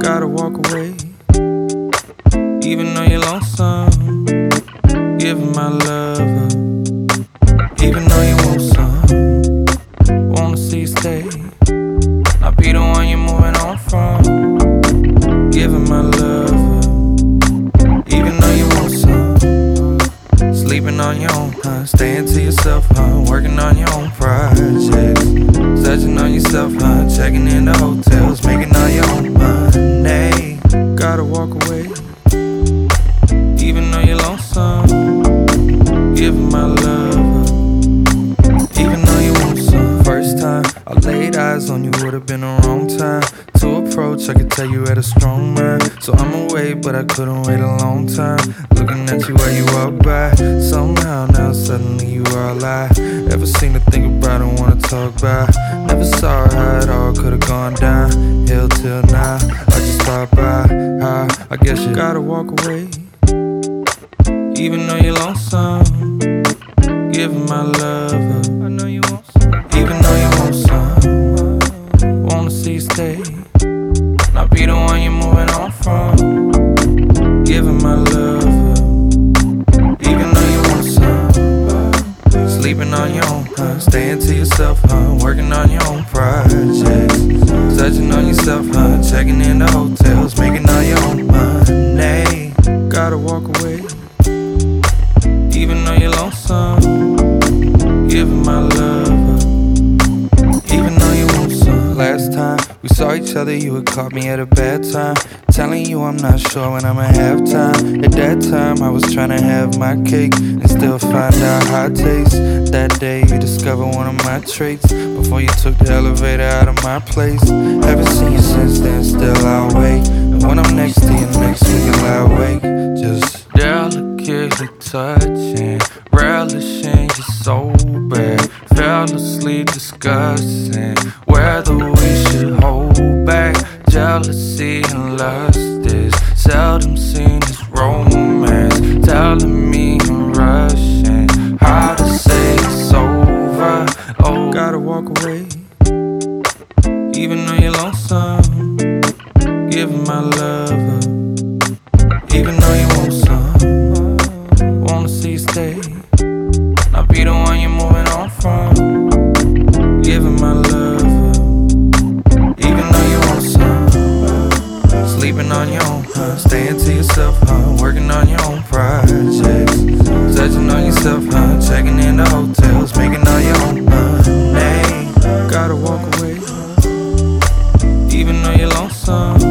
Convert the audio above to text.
Gotta walk away, even though you're lonesome. Giving my love up, even though you want some. Wanna see you stay, I'll be the one you're moving on from. Giving my love up, even though you want some. Sleeping on your own, huh? Staying to yourself, huh? Working on your own projects. Searching on yourself, huh? Checking in the hotels, making all your own money. Gotta walk away, even though you're lonesome. Giving my love up, even though you want some. First time I laid eyes on you would've been the wrong time to approach. I could tell you had a strong mind, so I'ma wait, but I couldn't wait a long time. Looking at you while you walk by, somehow now suddenly you are alive. Ever seen to think about and wanna talk about? Never saw how it all could've gone down. Hill till now, I just thought by how I guess you gotta walk away, even though you're lonesome. Giving my love up, I know you want some. Even though you want some. Wanna see you stay, I'll be the one you're moving on from. Giving my love up, even though you want some. Sleeping on your own, huh? Staying to yourself, huh? Working on your own projects. Searching on yourself, huh? Checking in the hotels, making all your own money. Gotta walk away, even though you're lonesome. Giving my love up, even though you want some. Last time we saw each other, you had caught me at a bad time, telling you I'm not sure when I'ma have time. At that time I was trying to have my cake and still find out how it tastes. That day you discovered one of my traits, before you took the elevator out of my place. Haven't seen you since then, still I'll wait. And when I'm next to you next week I'll lie awake, just delicately touching, relishing you so bad. Fell asleep discussing whether we should hold back. Jealousy and lust is seldom seen as romance. Telling me I'm rushing, how to say it's over. Oh, gotta walk away, even though you're lonesome. Giving my love up, even though you want some. Wanna see you stay, I'll be the one you're moving on from. Giving my love up, even though you want some. Sleeping on your own, huh? Staying to yourself, huh? Working on your own projects. Searching on yourself, huh? Checking in the hotels, making all your own money. Gotta walk away, even though you're lonesome.